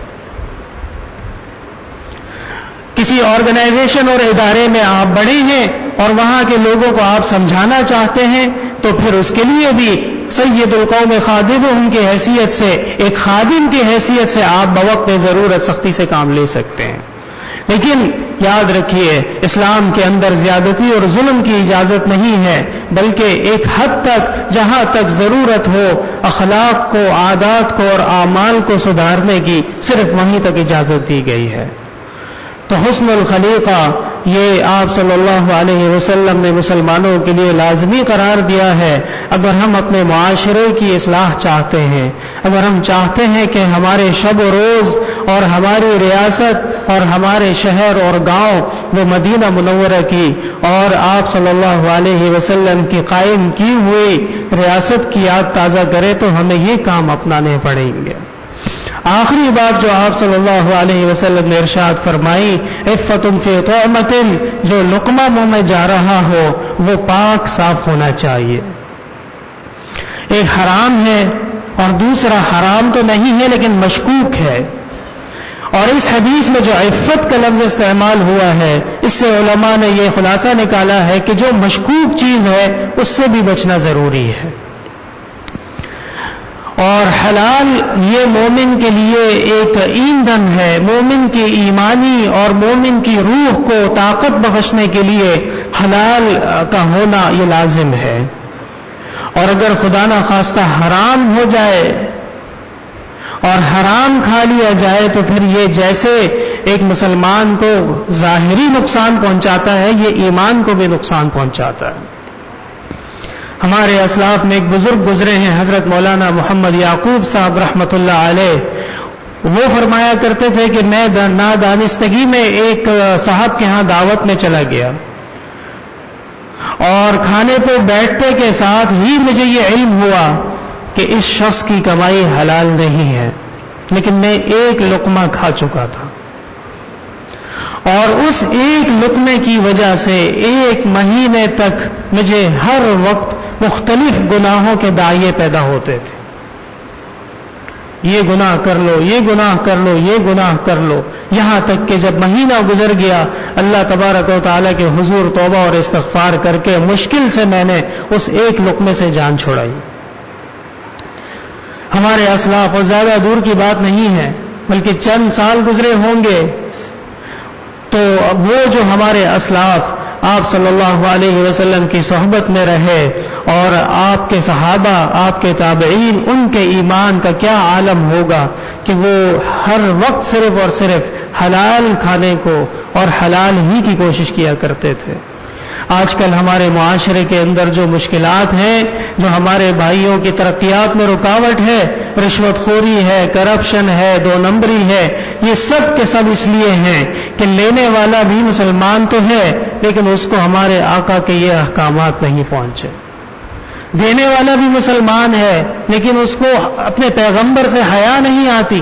کسی آرگنائزیشن اور ادارے میں آپ بڑے ہیں اور وہاں کے لوگوں کو آپ سمجھانا چاہتے ہیں تو پھر اس کے لیے بھی سید القوم خادمہم کی حیثیت سے، ایک خادم کی حیثیت سے آپ بوقت ضرورت سختی سے کام لے سکتے ہیں۔ لیکن یاد رکھیے اسلام کے اندر زیادتی اور ظلم کی اجازت نہیں ہے، بلکہ ایک حد تک جہاں تک ضرورت ہو اخلاق کو، عادات کو اور اعمال کو سدھارنے کی صرف وہیں تک اجازت دی گئی ہے۔ تو حسن الخلیقہ یہ آپ صلی اللہ علیہ وسلم نے مسلمانوں کے لیے لازمی قرار دیا ہے۔ اگر ہم اپنے معاشرے کی اصلاح چاہتے ہیں، اگر ہم چاہتے ہیں کہ ہمارے شب و روز اور ہماری ریاست اور ہمارے شہر اور گاؤں وہ مدینہ منورہ کی اور آپ صلی اللہ علیہ وسلم کی قائم کی ہوئی ریاست کی یاد تازہ کرے تو ہمیں یہ کام اپنانے پڑیں گے۔ آخری بات جو آپ صلی اللہ علیہ وسلم نے ارشاد فرمائی، عفت فی طعمۃ، جو لقمہ منہ میں جا رہا ہو وہ پاک صاف ہونا چاہیے۔ ایک حرام ہے اور دوسرا حرام تو نہیں ہے لیکن مشکوک ہے، اور اس حدیث میں جو عفت کا لفظ استعمال ہوا ہے اس سے علماء نے یہ خلاصہ نکالا ہے کہ جو مشکوک چیز ہے اس سے بھی بچنا ضروری ہے۔ اور حلال یہ مومن کے لیے ایک ایندھن ہے، مومن کی ایمانی اور مومن کی روح کو طاقت بخشنے کے لیے حلال کا ہونا یہ لازم ہے۔ اور اگر خدا نہ خواستہ حرام ہو جائے اور حرام کھا لیا جائے تو پھر یہ جیسے ایک مسلمان کو ظاہری نقصان پہنچاتا ہے یہ ایمان کو بھی نقصان پہنچاتا ہے۔ ہمارے اسلاف میں ایک بزرگ گزرے ہیں حضرت مولانا محمد یعقوب صاحب رحمۃ اللہ علیہ، وہ فرمایا کرتے تھے کہ میں نادانستگی میں ایک صاحب کے ہاں دعوت میں چلا گیا اور کھانے پہ بیٹھتے کے ساتھ ہی مجھے یہ علم ہوا کہ اس شخص کی کمائی حلال نہیں ہے، لیکن میں ایک لقمہ کھا چکا تھا اور اس ایک لقمے کی وجہ سے ایک مہینے تک مجھے ہر وقت مختلف گناہوں کے داعیے پیدا ہوتے تھے، یہ گناہ کر لو، یہ گناہ کر لو، یہ گناہ کر لو، یہاں تک کہ جب مہینہ گزر گیا اللہ تبارک و تعالیٰ کے حضور توبہ اور استغفار کر کے مشکل سے میں نے اس ایک لقمے سے جان چھڑائی۔ ہمارے اسلاف، اور زیادہ دور کی بات نہیں ہے بلکہ چند سال گزرے ہوں گے، تو وہ جو ہمارے اسلاف آپ صلی اللہ علیہ وسلم کی صحبت میں رہے اور آپ کے صحابہ، آپ کے تابعین، ان کے ایمان کا کیا عالم ہوگا کہ وہ ہر وقت صرف اور صرف حلال کھانے کو اور حلال ہی کی کوشش کیا کرتے تھے۔ آج کل ہمارے معاشرے کے اندر جو مشکلات ہیں، جو ہمارے بھائیوں کی ترقیات میں رکاوٹ ہے، رشوت خوری ہے، کرپشن ہے، دو نمبری ہے، یہ سب کے سب اس لیے ہیں کہ لینے والا بھی مسلمان تو ہے لیکن اس کو ہمارے آقا کے یہ احکامات نہیں پہنچے، دینے والا بھی مسلمان ہے لیکن اس کو اپنے پیغمبر سے حیا نہیں آتی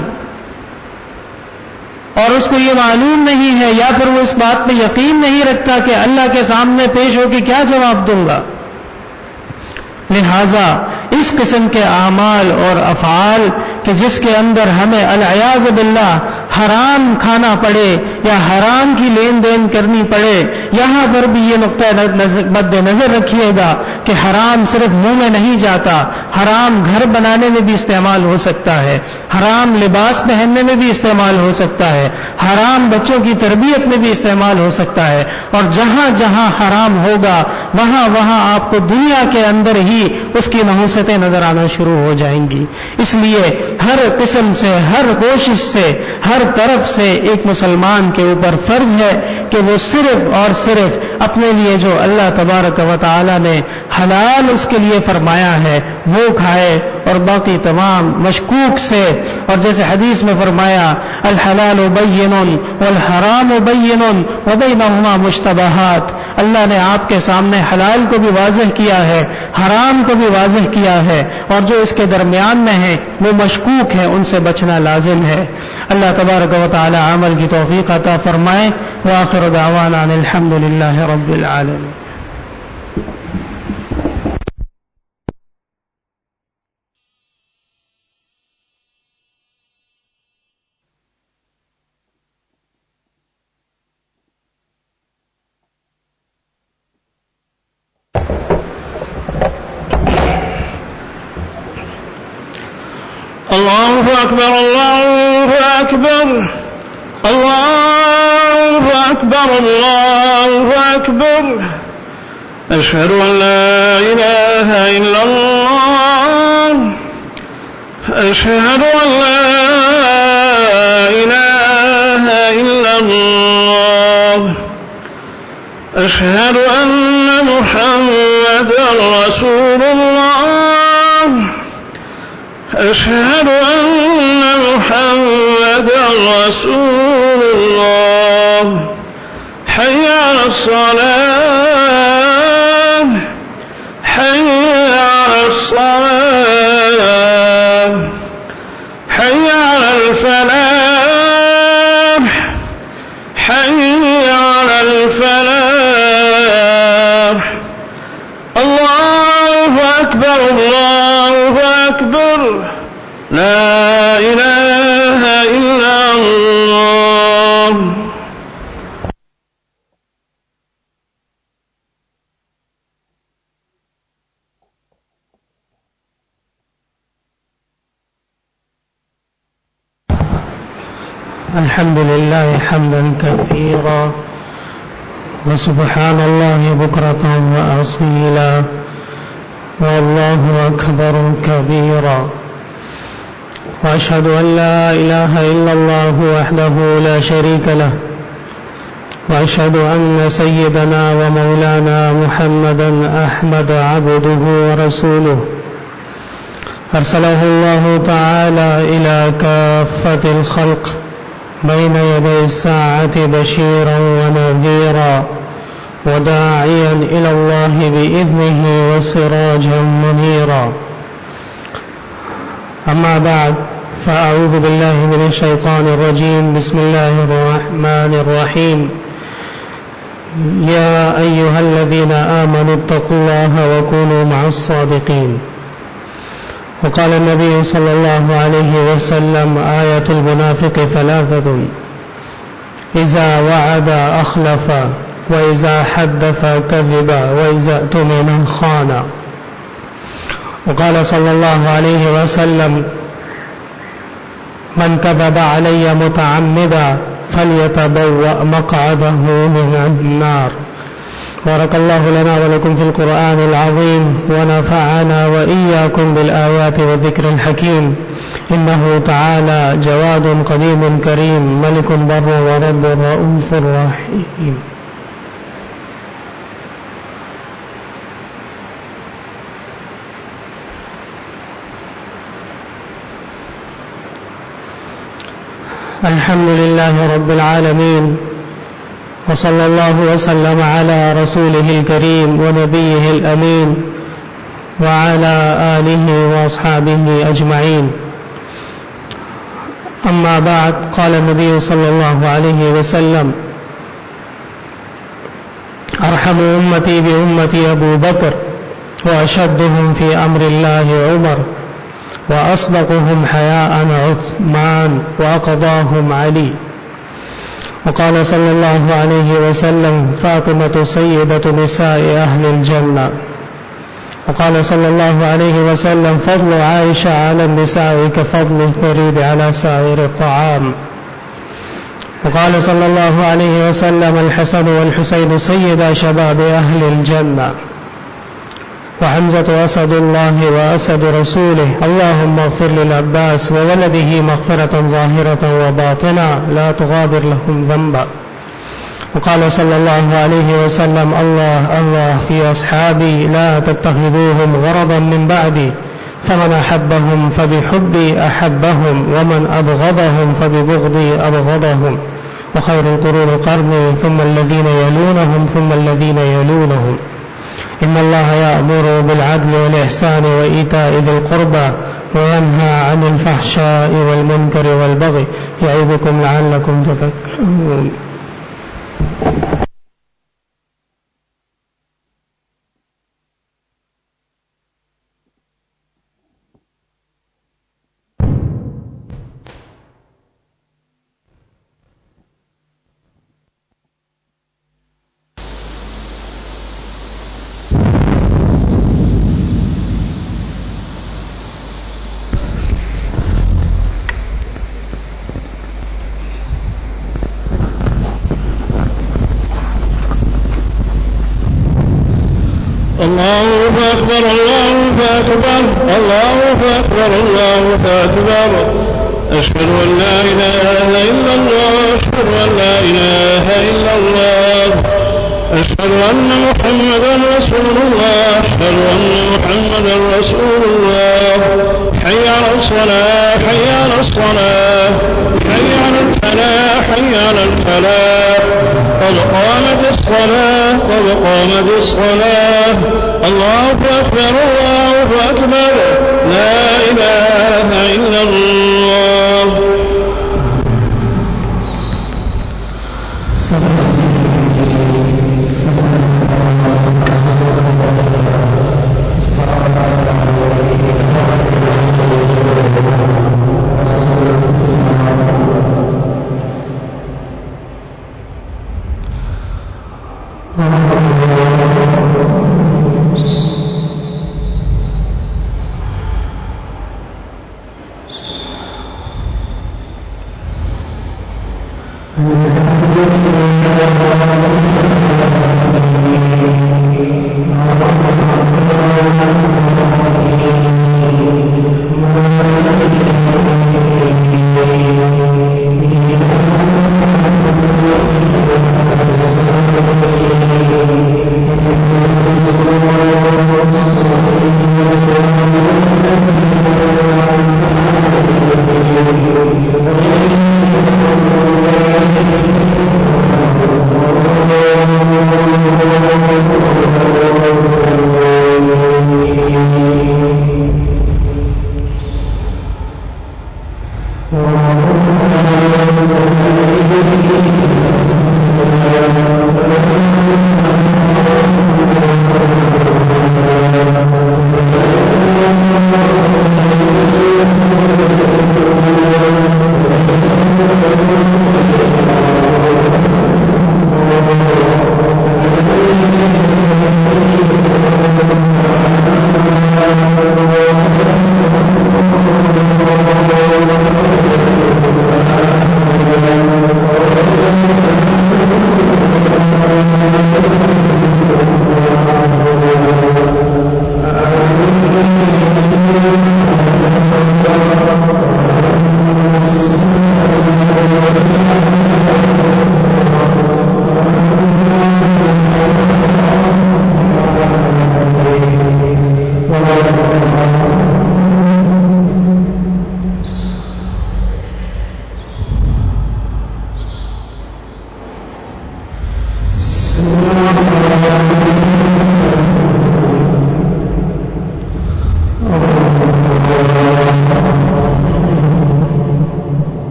اور اس کو یہ معلوم نہیں ہے، یا پھر وہ اس بات پہ یقین نہیں رکھتا کہ اللہ کے سامنے پیش ہو کے کیا جواب دوں گا۔ لہذا اس قسم کے اعمال اور افعال कि जिसके अंदर हमें अल-अयाज़ बिल्लाह हराम खाना पड़े या हराम की लेन देन करनी पड़े। यहां पर भी ये नुक्ता मद्दे नजर रखिएगा कि हराम सिर्फ मुंह में नहीं जाता, हराम घर बनाने में भी इस्तेमाल हो सकता है, हराम लिबास पहनने में भी इस्तेमाल हो सकता है, हराम बच्चों की तरबियत में भी इस्तेमाल हो सकता है। और जहां जहां हराम होगा वहां वहां आपको दुनिया के अंदर ही उसकी नहुसतें नजर आना शुरू हो जाएंगी। इसलिए हर किस्म से, हर कोशिश से, हर तरफ से एक मुसलमान के ऊपर फर्ज है कि वो सिर्फ और सिर्फ अपने लिए जो अल्लाह तबारक व तआला ने हलाल उसके लिए फरमाया है वो खाए, और बाकी तमाम मशकूक से, और जैसे हदीस में फरमाया अल हलाल बय्यिनुन वल हराम बय्यिनुन व बैनहुमा मुश्तबहात, अल्लाह ने आपके सामने हलाल को भी वाज़ेह किया है, हराम को भी वाज़ेह किया है, और जो इसके दरमियान में है वो मशकूक है, उनसे बचना लाजिम है। अल्लाह तबारक व तआला अमल की तौफीक अता फरमाए। व आखिर दावाना अनिल हम्दुलिल्लाहि रब्बिल आलमीन। الله أكبر الله أكبر الله أكبر الله أكبر أشهد أن لا إله إلا الله أشهد أن لا إله إلا الله أشهد أن محمدا رسول الله أشهد أن محمدا رسول الله حي على الصلاة حي على الصلاة حي على الفلاح حي على الفلاح الله أكبر الله أكبر لا إله إلا الله. الحمد لله حمدا كثيرا وسبحان الله بكرة وأصيلا والله أكبر كبيرا وأشهد أن لا إله إلا الله وحده لا شريك له وأشهد أن سيدنا ومولانا محمدا أحمد عبده ورسوله أرسله الله تعالى إلى كافة الخلق بين يدي الساعة بشيرا ونذيرا وداعيا إلى الله بإذنه وسراجا منيرا. أما بعد فأعوذ بالله من الشيطان الرجيم. بسم الله الرحمن الرحيم. يا أيها الذين آمنوا اتقوا الله وكونوا مع الصادقين. وقال النبي صلى الله عليه وسلم آية المنافق ثلاثة إذا وعد أخلف وإذا حدث كذب وإذا اؤتمن خان. وقال صلى الله عليه وسلم من كذب علي متعمدا فليتبوأ مقعده من النار. بارك الله لنا ولكم في القرآن العظيم ونفعنا وإياكم بالآيات والذكر الحكيم. إنه تعالى جواد قديم كريم ملك بر ورب رؤوف رحيم. الحمد لله رب العالمين وصلى الله وسلم على رسوله الكريم ونبيه الأمين وعلى آله وأصحابه أجمعين. أما بعد قال النبي صلى الله عليه وسلم أرحم أمتي بأمتي أبو بكر وأشدهم في أمر الله عمر وأصدقهم حياء عثمان وأقضاهم علي. وقال صلى الله عليه وسلم: فاطمة سيدة نساء أهل الجنة. وقال صلى الله عليه وسلم: فضل عائشة على النساء كفضل الثريد على سائر الطعام. وقال صلى الله عليه وسلم: الحسن والحسين سيدا شباب أهل الجنة. وحمزة أسد الله وأسد رسوله. اللهم اغفر للعباس وولده مغفرة ظاهرة وباطنة لا تغادر لهم ذنبا. وقال صلى الله عليه وسلم: الله الله في أصحابي لا تتخذوهم غرضا من بعدي، فمن أحبهم فبحبي أحبهم، ومن أبغضهم فببغضي أبغضهم، وخير القرون قرني ثم الذين يلونهم ثم الذين يلونهم. إن الله يأمر بالعدل والإحسان وإيتاء ذي القربى وينهى عن الفحشاء والمنكر والبغي يعظكم لعلكم تذكرون. الله أكبر الله أكبر الله أكبر الله أكبر. أشهد أن لا إله إلا الله أشهد أن لا إله إلا الله أشهد أن محمدا رسول الله أشهد أن محمدا رسول الله. حي على الصلاة حي على الصلاة حي على الفلاح حي على الفلاح. قد قامت الصلاة قد قامت الصلاة. الله أكبر الله أكبر. لا إله إلا الله.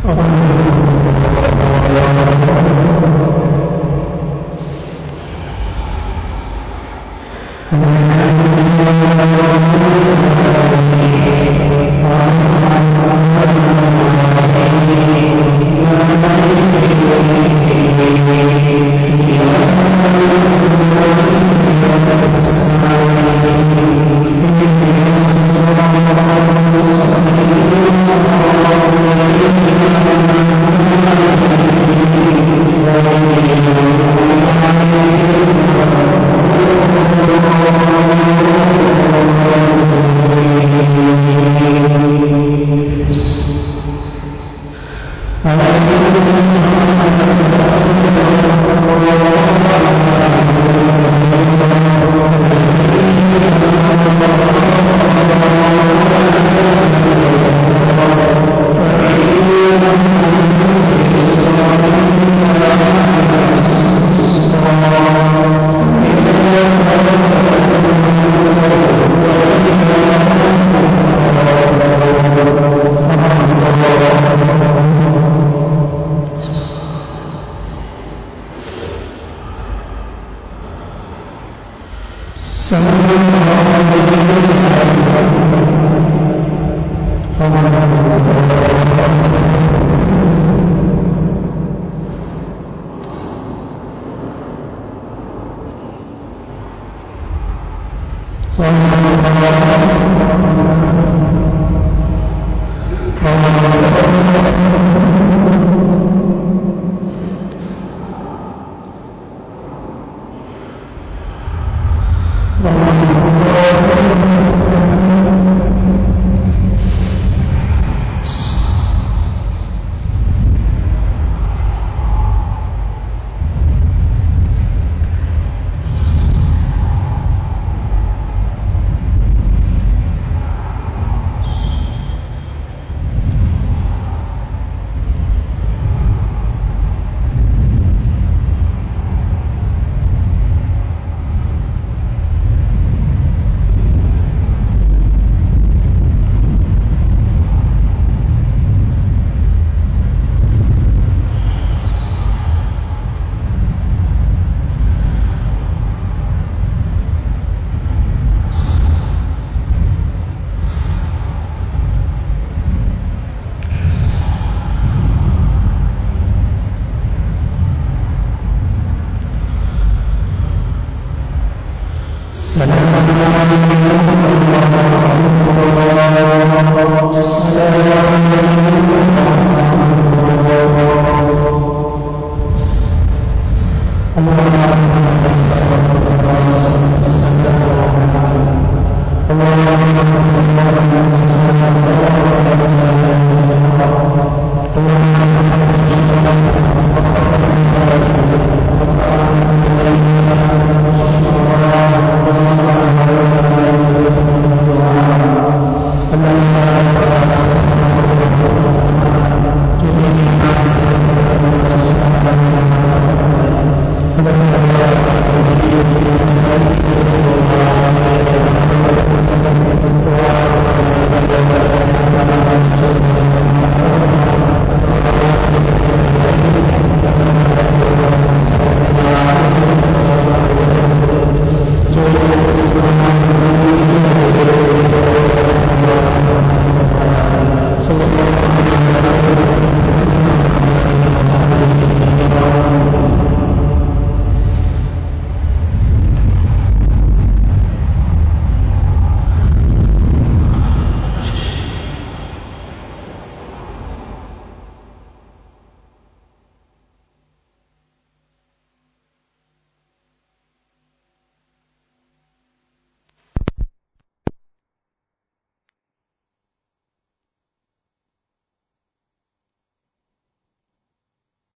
اور